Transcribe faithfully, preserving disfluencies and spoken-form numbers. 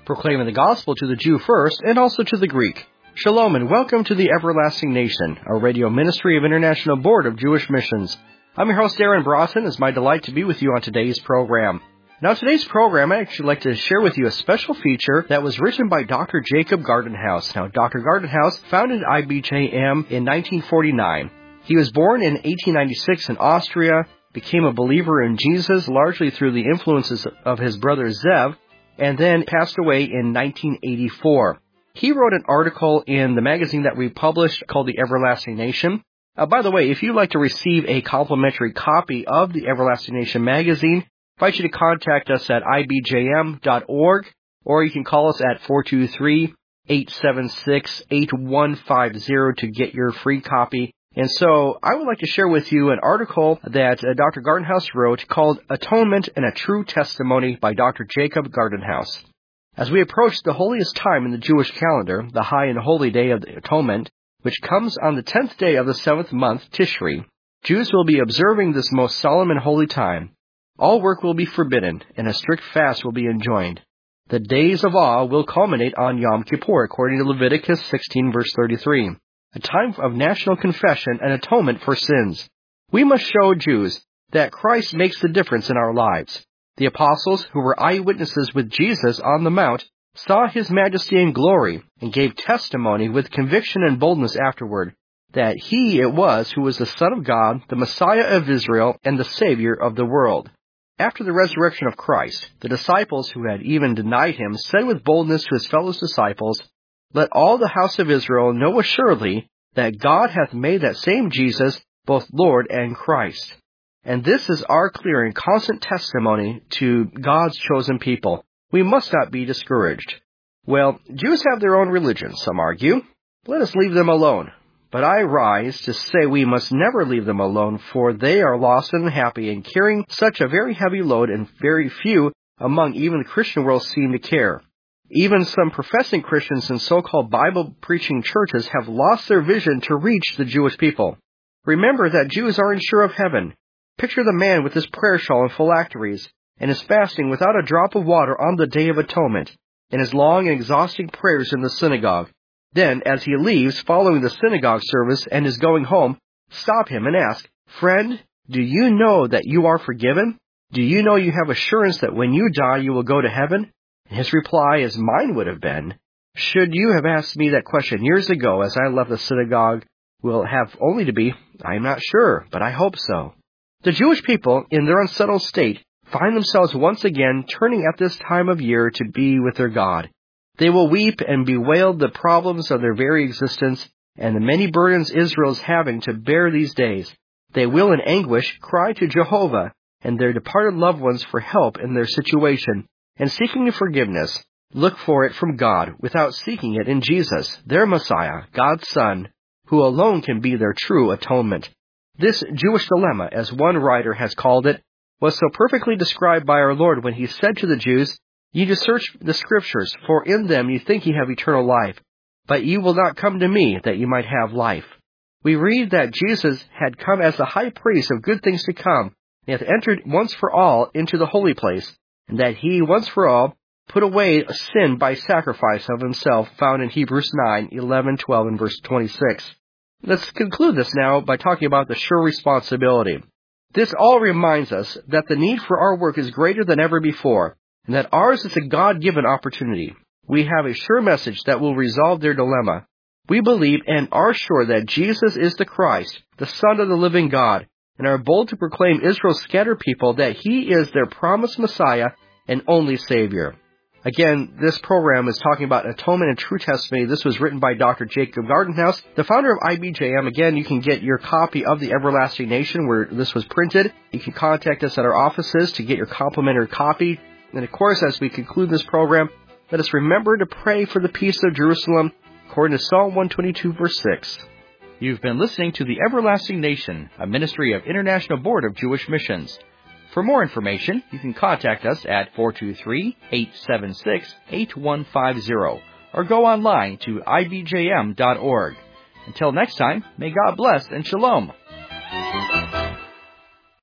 proclaiming the gospel to the Jew first and also to the Greek. Shalom and welcome to the Everlasting Nation, a radio ministry of International Board of Jewish Missions. I'm your host, Aaron Broughton. It's my delight to be with you on today's program. Now, today's program, I'd actually like to share with you a special feature that was written by Doctor Jacob Gardenhouse. Now, Doctor Gardenhouse founded I B J M in nineteen forty-nine. He was born in eighteen ninety-six in Austria, became a believer in Jesus largely through the influences of his brother Zev, and then passed away in nineteen eighty-four. He wrote an article in the magazine that we published called The Everlasting Nation. Uh, by the way, if you'd like to receive a complimentary copy of the Everlasting Nation magazine, I invite you to contact us at I B J M dot org, or you can call us at four two three, eight seven six, eight one five zero to get your free copy. And so I would like to share with you an article that uh, Doctor Gardenhouse wrote called Atonement and a True Testimony by Doctor Jacob Gardenhouse. As we approach the holiest time in the Jewish calendar, the high and holy day of the Atonement, which comes on the tenth day of the seventh month, Tishri, Jews will be observing this most solemn and holy time. All work will be forbidden, and a strict fast will be enjoined. The days of awe will culminate on Yom Kippur, according to Leviticus sixteen, verse thirty-three, a time of national confession and atonement for sins. We must show Jews that Christ makes the difference in our lives. The apostles, who were eyewitnesses with Jesus on the Mount, saw His majesty and glory, and gave testimony with conviction and boldness afterward, that He it was who was the Son of God, the Messiah of Israel, and the Savior of the world. After the resurrection of Christ, the disciples who had even denied Him said with boldness to His fellow disciples, "Let all the house of Israel know assuredly that God hath made that same Jesus both Lord and Christ." And this is our clear and constant testimony to God's chosen people. We must not be discouraged. Well, Jews have their own religion, some argue. Let us leave them alone. But I rise to say we must never leave them alone, for they are lost and unhappy in carrying such a very heavy load, and very few among even the Christian world seem to care. Even some professing Christians in so-called Bible-preaching churches have lost their vision to reach the Jewish people. Remember that Jews are unsure of heaven. Picture the man with his prayer shawl and phylacteries, and his fasting without a drop of water on the Day of Atonement, and his long and exhausting prayers in the synagogue. Then, as he leaves following the synagogue service and is going home, stop him and ask, "Friend, do you know that you are forgiven? Do you know you have assurance that when you die you will go to heaven?" And his reply, as mine would have been, "Should you have asked me that question years ago as I left the synagogue, will have only to be, I am not sure, but I hope so." The Jewish people, in their unsettled state, find themselves once again turning at this time of year to be with their God. They will weep and bewail the problems of their very existence and the many burdens Israel is having to bear these days. They will, in anguish, cry to Jehovah and their departed loved ones for help in their situation, and seeking forgiveness, look for it from God without seeking it in Jesus, their Messiah, God's Son, who alone can be their true atonement. This Jewish dilemma, as one writer has called it, was so perfectly described by our Lord when He said to the Jews, "Ye do search the Scriptures, for in them ye think ye have eternal life, but ye will not come to me, that ye might have life." We read that Jesus had come as the high priest of good things to come, and hath entered once for all into the holy place, and that He once for all put away sin by sacrifice of Himself, found in Hebrews nine, eleven, twelve, and verse twenty-six. Let's conclude this now by talking about the sure responsibility. This all reminds us that the need for our work is greater than ever before, and that ours is a God-given opportunity. We have a sure message that will resolve their dilemma. We believe and are sure that Jesus is the Christ, the Son of the living God, and are bold to proclaim Israel's scattered people that He is their promised Messiah and only Savior. Again, this program is talking about atonement and true testimony. This was written by Doctor Jacob Gardenhouse, the founder of I B J M. Again, you can get your copy of the Everlasting Nation where this was printed. You can contact us at our offices to get your complimentary copy. And of course, as we conclude this program, let us remember to pray for the peace of Jerusalem, according to Psalm one twenty-two, verse six. You've been listening to the Everlasting Nation, a ministry of International Board of Jewish Missions. For more information, you can contact us at four two three, eight seven six, eight one five zero or go online to I B J M dot org. Until next time, may God bless and shalom.